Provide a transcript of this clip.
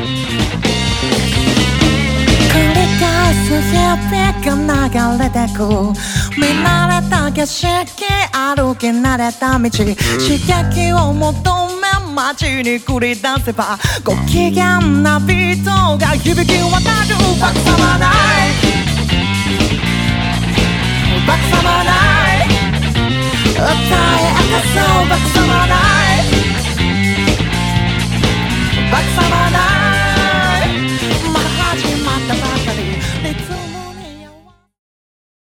繰り返す日々が流れてく見慣れた景色歩き慣れた道刺激を求め街に繰り出せばご機嫌なビートが響き渡るバカさまないバカさまない歌い明かそうバカさまない